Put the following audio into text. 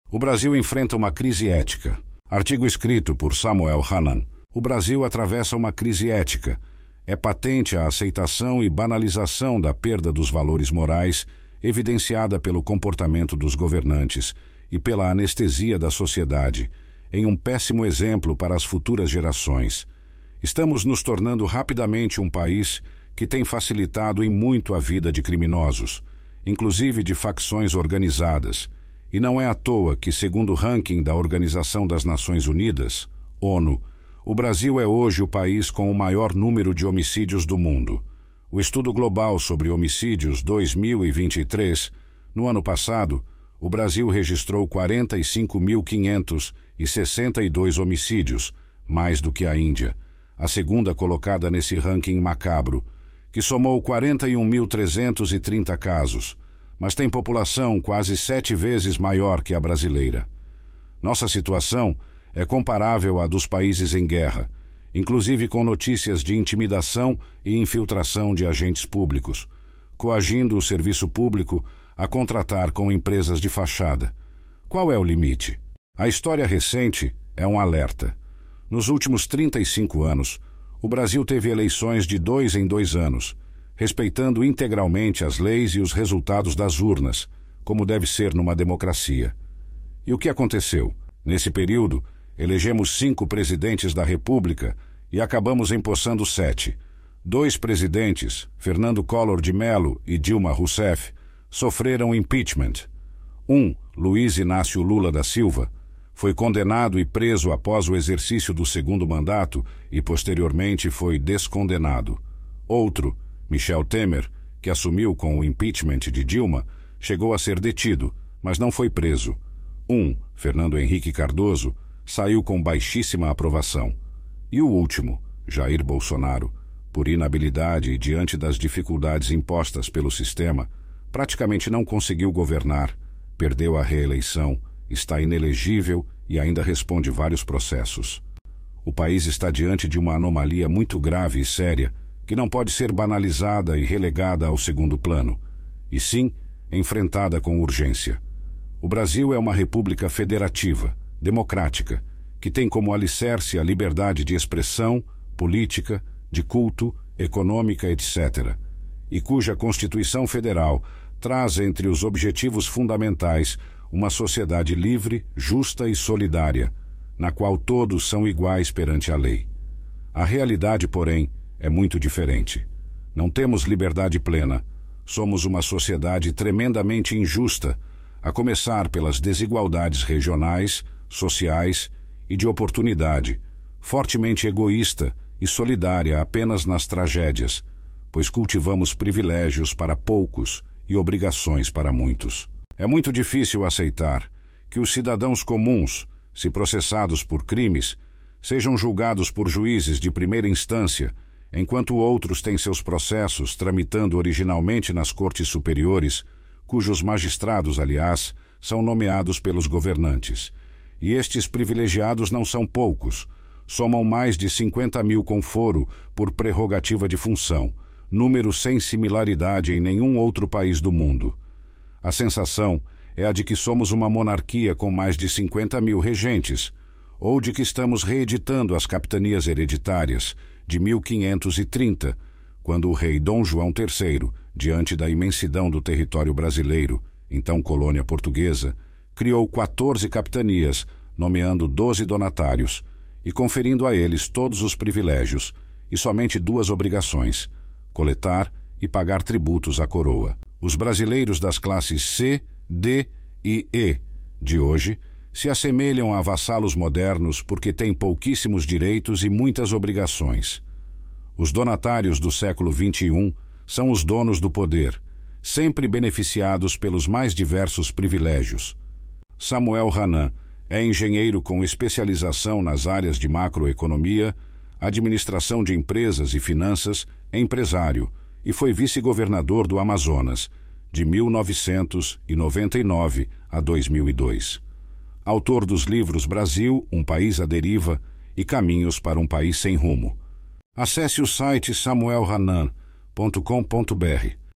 O Brasil enfrenta uma crise ética. Artigo escrito por Samuel Hanan. O Brasil atravessa uma crise ética. É patente a aceitação e banalização da perda dos valores morais, evidenciada pelo comportamento dos governantes e pela anestesia da sociedade, em um péssimo exemplo para as futuras gerações. Estamos nos tornando rapidamente um país que tem facilitado em muito a vida de criminosos, inclusive de facções organizadas, e não é à toa que, segundo o ranking da Organização das Nações Unidas, ONU, o Brasil é hoje o país com o maior número de homicídios do mundo. O Estudo Global sobre Homicídios 2023, no ano passado, o Brasil registrou 45.562 homicídios, mais do que a Índia, a segunda colocada nesse ranking macabro, que somou 41.330 casos, mas tem população quase 7 vezes maior que a brasileira. Nossa situação é comparável à dos países em guerra, inclusive com notícias de intimidação e infiltração de agentes públicos, coagindo o serviço público a contratar com empresas de fachada. Qual é o limite? A história recente é um alerta. Nos últimos 35 anos, o Brasil teve eleições de 2 em 2 anos, respeitando integralmente as leis e os resultados das urnas, como deve ser numa democracia. E o que aconteceu? Nesse período, elegemos 5 presidentes da República e acabamos empossando 7. 2 presidentes, Fernando Collor de Mello e Dilma Rousseff, sofreram impeachment. Luiz Inácio Lula da Silva, foi condenado e preso após o exercício do segundo mandato e posteriormente foi descondenado. Outro, Michel Temer, que assumiu com o impeachment de Dilma, chegou a ser detido, mas não foi preso. Fernando Henrique Cardoso, saiu com baixíssima aprovação. E o último, Jair Bolsonaro, por inabilidade e diante das dificuldades impostas pelo sistema, praticamente não conseguiu governar, perdeu a reeleição, está inelegível e ainda responde vários processos. O país está diante de uma anomalia muito grave e séria, que não pode ser banalizada e relegada ao segundo plano, e sim enfrentada com urgência. O Brasil é uma república federativa, democrática, que tem como alicerce a liberdade de expressão, política, de culto, econômica, etc., e cuja Constituição Federal traz entre os objetivos fundamentais uma sociedade livre, justa e solidária, na qual todos são iguais perante a lei. A realidade, porém, é muito diferente. Não temos liberdade plena. Somos uma sociedade tremendamente injusta, a começar pelas desigualdades regionais, sociais e de oportunidade, fortemente egoísta e solidária apenas nas tragédias, pois cultivamos privilégios para poucos e obrigações para muitos. É muito difícil aceitar que os cidadãos comuns, se processados por crimes, sejam julgados por juízes de primeira instância, enquanto outros têm seus processos tramitando originalmente nas cortes superiores, cujos magistrados, aliás, são nomeados pelos governantes. E estes privilegiados não são poucos, somam mais de 50.000 com foro por prerrogativa de função, número sem similaridade em nenhum outro país do mundo. A sensação é a de que somos uma monarquia com mais de 50.000 regentes, ou de que estamos reeditando as capitanias hereditárias de 1530, quando o rei Dom João III, diante da imensidão do território brasileiro, então colônia portuguesa, criou 14 capitanias, nomeando 12 donatários, e conferindo a eles todos os privilégios, e somente 2 obrigações: coletar e pagar tributos à coroa. Os brasileiros das classes C, D e E de hoje se assemelham a vassalos modernos porque têm pouquíssimos direitos e muitas obrigações. Os donatários do século XXI são os donos do poder, sempre beneficiados pelos mais diversos privilégios. Samuel Hanan é engenheiro com especialização nas áreas de macroeconomia, administração de empresas e finanças, empresário, e foi vice-governador do Amazonas, de 1999 a 2002. Autor dos livros Brasil, um país à deriva e Caminhos para um país sem rumo. Acesse o site samuelhanan.com.br.